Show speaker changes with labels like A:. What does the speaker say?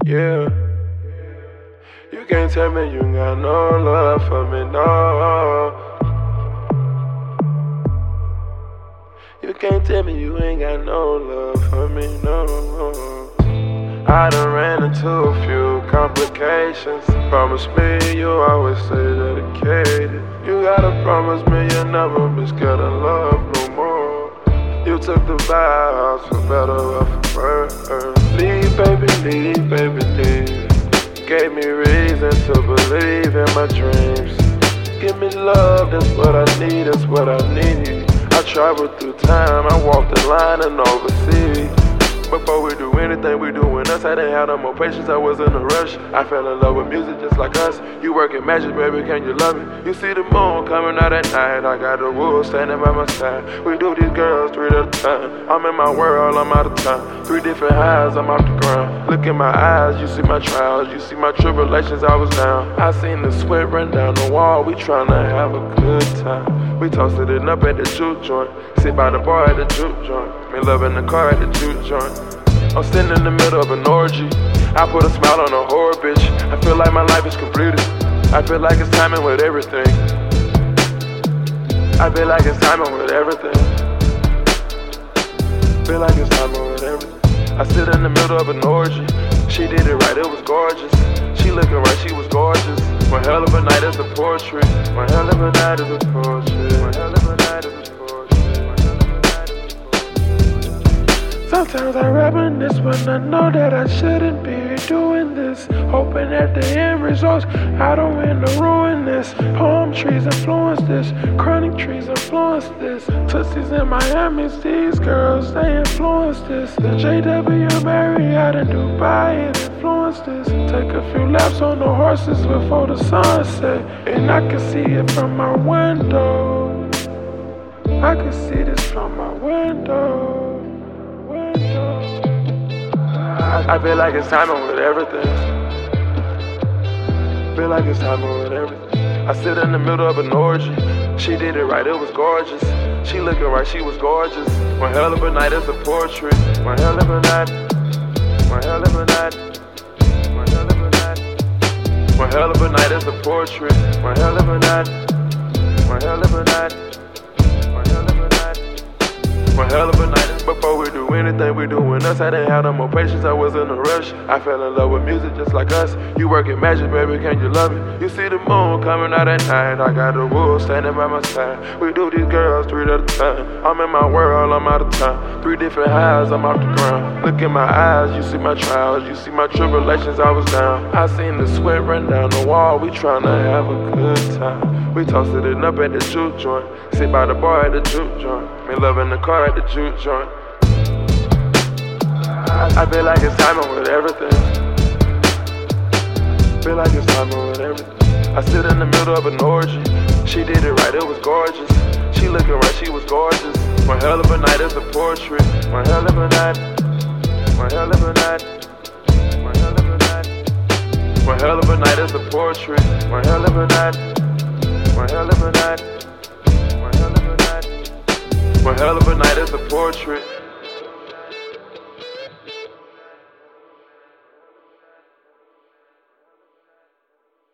A: Yeah. You can't tell me you got no love for me, no. You can't tell me you ain't got no love for me, no. I done ran into a few complications. Promise me you'll always stay dedicated. You gotta promise me you'll never be scared of love no more. You took the vows for better or for worse. Leave, baby, leave, baby, leave. Gave me reason to believe in my dreams. Give me love, that's what I need, that's what I need. I traveled through time, I walked the line and overseas. Before we do anything, we doing us. I didn't have no more patience, I was in a rush. I fell in love with music just like us. You working magic, baby, can you love me? You see the moon coming out at night. I got the wolves standing by my side. We do these girls 3 at a time. I'm in my world, I'm out of time. 3 different highs, I'm off the ground. Look in my eyes, you see my trials. You see my tribulations, I was down. I seen the sweat run down the wall. We tryna have a good time. We toasted it up at the juke joint. Sit by the bar at the juke joint. Me loving the car at the juke joint. I'm sitting in the middle of an orgy. I put a smile on a whore bitch. I feel like my life is completed. I feel like it's timing with everything. I feel like it's timing with everything. Feel like it's timing with everything. I sit in the middle of an orgy. She did it right, it was gorgeous. She looking right, she was gorgeous. One hell of a night is a portrait. One hell of a night is a portrait. One hell of a night is a portrait. Sometimes I reminisce when I know that I shouldn't be doing this. Hoping that the end results, I don't want to ruin this. Palm trees influence this, chronic trees influence this. Tootsies in Miami, these girls, they influence this. The JW Marriott in Dubai, it influenced this. Take a few laps on the horses before the sunset, and I can see it from my window. I can see this from my window. I feel like it's timing with everything. Feel like it's timing with everything. I sit in the middle of an orgy. She did it right, it was gorgeous. She looking right, she was gorgeous. One hell of a night is a portrait. One hell of a night. One hell of a night. One hell of a night. One hell of a night is a portrait. One hell of a night. One hell of a night. One hell of a night. One hell of a night. Before we do anything, we doing us. I didn't have no more patience, I was in a rush. I fell in love with music just like us. You working magic, baby, can you love me? You see the moon coming out at night. I got the wolves standing by my side. We do these girls 3 at a time. I'm in my world, I'm out of time. 3 different highs, I'm off the ground. Look in my eyes, you see my trials. You see my tribulations, I was down. I seen the sweat run down the wall. We tryna have a good time. We toasted it up at the juke joint. Sit by the bar at the juke joint. Me loving the car at the juke joint. I feel like it's timing with everything. Feel like it's timing with everything. I sit in the middle of an orgy. She did it right, it was gorgeous. She looking right, she was gorgeous. One hell of a night is a portrait. One hell of a night. One hell of a night. One hell of a night. One hell of a night is a portrait. One hell of a night. One hell of a night. One hell of a night. One hell of a night is a portrait.